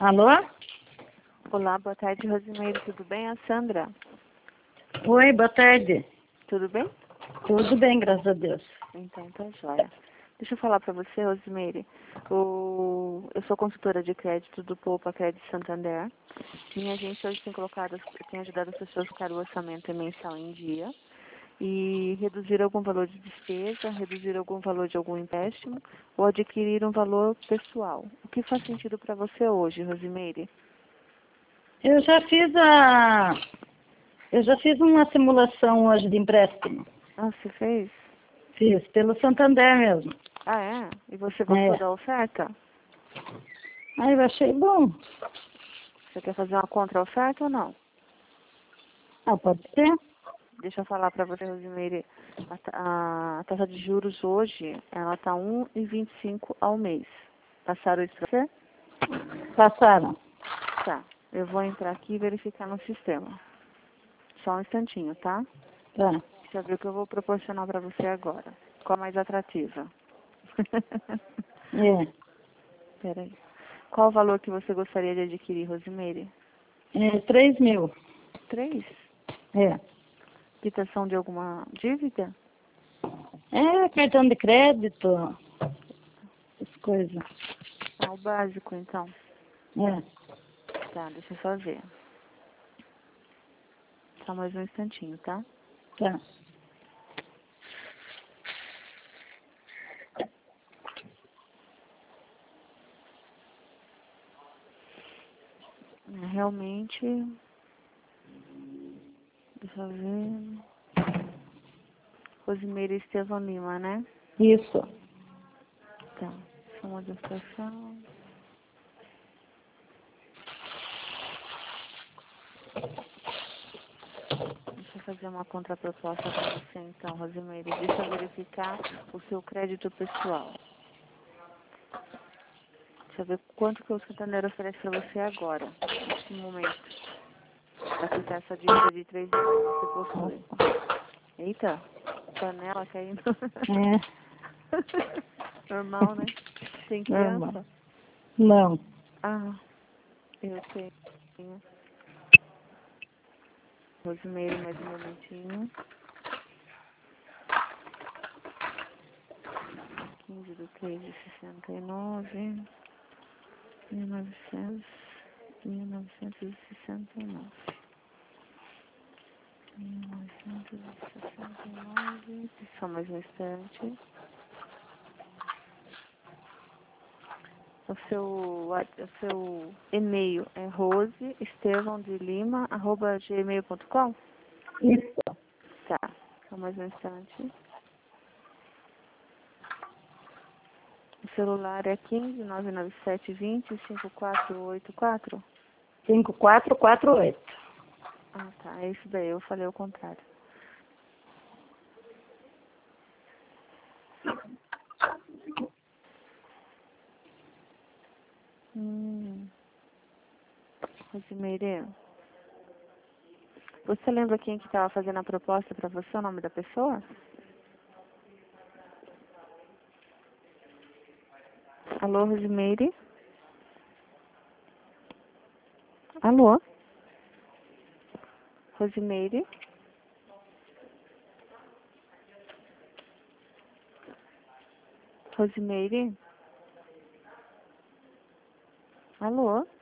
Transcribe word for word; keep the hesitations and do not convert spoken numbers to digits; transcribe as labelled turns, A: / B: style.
A: Alô?
B: Olá, boa tarde, Rosimeire. Tudo bem? A Sandra.
A: Oi, boa tarde.
B: Tudo bem?
A: Tudo bem, graças a Deus.
B: Então, tá joia. Deixa eu falar para você, Rosimeire. O... Eu sou consultora de crédito do Poupa Crédito Santander. Minha agência hoje tem colocado, tem ajudado as pessoas a colocar o orçamento mensal em dia e reduzir algum valor de despesa, reduzir algum valor de algum empréstimo ou adquirir um valor pessoal. O que faz sentido para você hoje, Rosimeire?
A: Eu já fiz a... Eu já fiz uma simulação hoje de empréstimo.
B: Ah, você fez?
A: Fiz, pelo Santander mesmo.
B: Ah, é? E você gostou
A: É.
B: da oferta?
A: Aí eu achei bom.
B: Você quer fazer uma contra-oferta ou não?
A: Ah, pode ser?
B: Deixa eu falar para você, Rosimeire. A, ta- a, a taxa de juros hoje, ela está um vírgula vinte e cinco ao mês. Passaram isso para você?
A: Passaram.
B: Tá. Eu vou entrar aqui e verificar no sistema. Só um instantinho, tá?
A: Tá.
B: Deixa eu ver o que eu vou proporcionar para você agora. Qual a mais atrativa?
A: É.
B: Peraí. Qual o valor que você gostaria de adquirir, Rosimeire?
A: É três mil.
B: Três?
A: É.
B: Quitação de alguma dívida?
A: É, cartão de crédito, essas coisas.
B: Ah, o básico, então.
A: É.
B: Tá, deixa eu só ver. Só mais um instantinho, tá?
A: Tá.
B: É, realmente, deixa eu ver. Rosimeire Estevão Lima, né?
A: Isso.
B: Tá. Só uma modificação. Deixa eu fazer uma contraproposta para você, então, Rosimeire. Deixa eu verificar o seu crédito pessoal. Deixa eu ver quanto que o Santander oferece para você agora, neste momento, para quitar essa dívida de três mil que você possui. Eita, panela caindo.
A: É.
B: Normal, né? Tem
A: Normal.
B: criança?
A: Não.
B: Ah, eu tenho. Rosimeire, mais um momentinho. quinze do três de sessenta e nove. mil e novecentos. mil novecentos e sessenta e nove. mil novecentos e sessenta e nove. Só mais um instante. O seu, o seu e-mail é rose estevão de lima arroba gmail ponto com?
A: Isso.
B: Tá. Só mais um instante. O celular é quinze, nove nove sete, vinte, cinquenta e quatro oitenta e quatro?
A: cinco quatro quatro oito.
B: Ah, tá. É isso daí. Eu falei o contrário. Hum. Rosimeire, você lembra quem que estava fazendo a proposta para você, o nome da pessoa? Alô, Rosimeire? Alô? Rosimeire? Rosimeire? Alô?